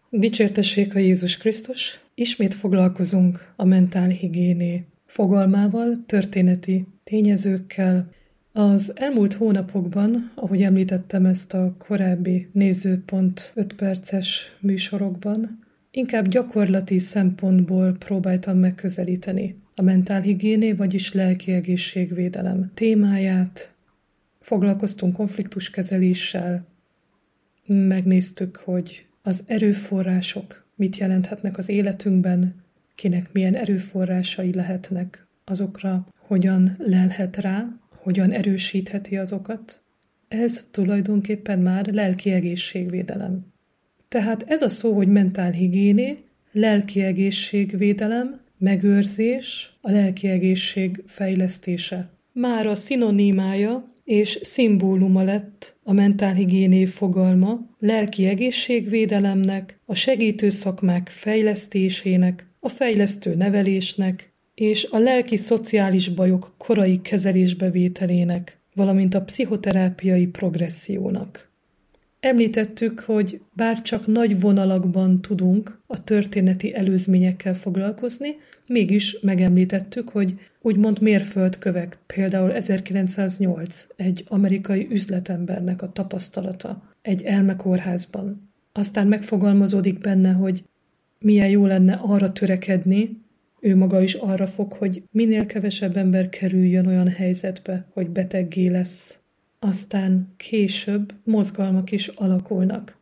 Dicsértessék a Jézus Krisztus! Ismét foglalkozunk a mentálhigiéné fogalmával, történeti tényezőkkel. Az elmúlt hónapokban, ahogy említettem ezt a korábbi Nézőpont 5 perces műsorokban, inkább gyakorlati szempontból próbáltam megközelíteni a mentálhigiéné, vagyis lelki egészségvédelem témáját. Foglalkoztunk konfliktuskezeléssel, megnéztük, hogy az erőforrások mit jelenthetnek az életünkben, kinek milyen erőforrásai lehetnek, azokra hogyan lelhet rá, hogyan erősítheti azokat. Ez tulajdonképpen már lelki egészségvédelem. Tehát ez a szó, hogy mentálhigiéné, lelki egészségvédelem, megőrzés, a lelki egészség fejlesztése. Már a szinonimája és szimbóluma lett a mentálhigiéné fogalma lelki egészségvédelemnek, a segítő szakmák fejlesztésének, a fejlesztő nevelésnek és a lelki-szociális bajok korai kezelésbevételének, valamint a pszichoterápiai progressziónak. Említettük, hogy bár csak nagy vonalakban tudunk a történeti előzményekkel foglalkozni, mégis megemlítettük, hogy úgymond mérföldkövek, például 1908 egy amerikai üzletembernek a tapasztalata egy elmekórházban. Aztán megfogalmazódik benne, hogy milyen jó lenne arra törekedni, ő maga is arra fog, hogy minél kevesebb ember kerüljön olyan helyzetbe, hogy beteggé lesz. Aztán később mozgalmak is alakulnak.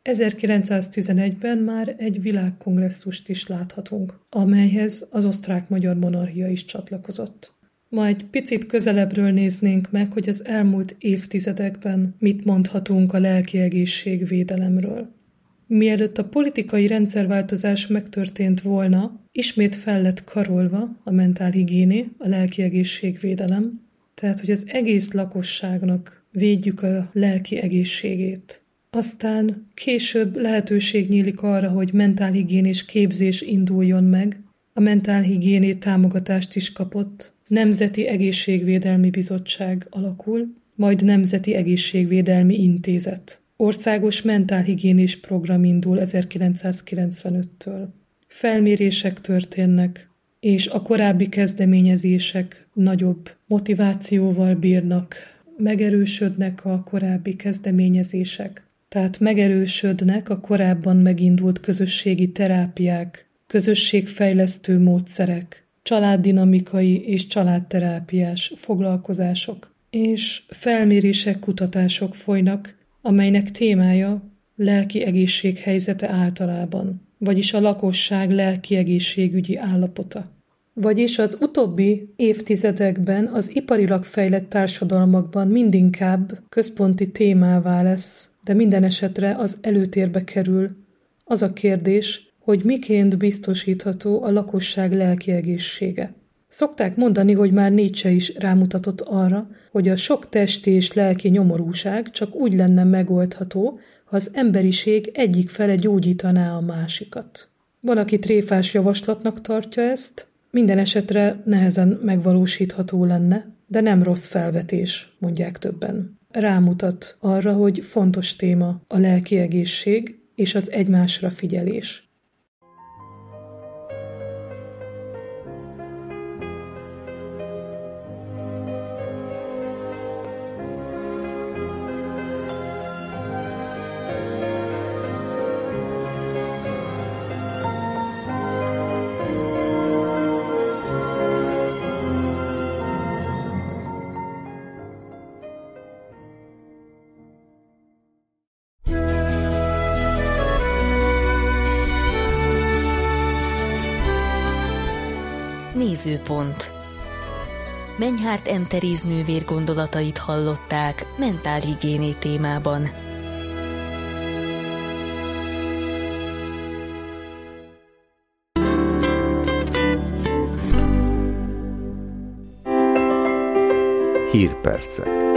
1911-ben már egy világkongresszust is láthatunk, amelyhez az osztrák-magyar monarchia is csatlakozott. Ma egy picit közelebbről néznénk meg, hogy az elmúlt évtizedekben mit mondhatunk a lelki egészségvédelemről. Mielőtt a politikai rendszerváltozás megtörtént volna, ismét fel lett karolva a mentálhigiéné, a lelki egészségvédelem, tehát, hogy az egész lakosságnak védjük a lelki egészségét. Aztán később lehetőség nyílik arra, hogy mentálhigiénés képzés induljon meg. A mentálhigiéné támogatást is kapott. Nemzeti Egészségvédelmi Bizottság alakul, majd Nemzeti Egészségvédelmi Intézet. Országos mentálhigiénés program indul 1995-től. Felmérések történnek, és a korábbi kezdeményezések nagyobb motivációval bírnak, megerősödnek a korábbi kezdeményezések. Tehát megerősödnek a korábban megindult közösségi terápiák, közösségfejlesztő módszerek, családdinamikai és családterápiás foglalkozások, és felmérések, kutatások folynak, amelynek témája lelki egészséghelyzete általában, vagyis a lakosság lelki egészségügyi állapota. Vagyis az utóbbi évtizedekben az iparilag fejlett társadalmakban mindinkább központi témává lesz, de minden esetre az előtérbe kerül az a kérdés, hogy miként biztosítható a lakosság lelki egészsége. Szokták mondani, hogy már Nietzsche is rámutatott arra, hogy a sok testi és lelki nyomorúság csak úgy lenne megoldható, ha az emberiség egyik fele gyógyítaná a másikat. Van, aki tréfás javaslatnak tartja ezt, minden esetre nehezen megvalósítható lenne, de nem rossz felvetés, mondják többen. Rámutat arra, hogy fontos téma a lelki egészség és az egymásra figyelés. Nézőpont. Menyhárt M. Teréz nővér gondolatait hallották mentálhigiéné témában. Hírpercek.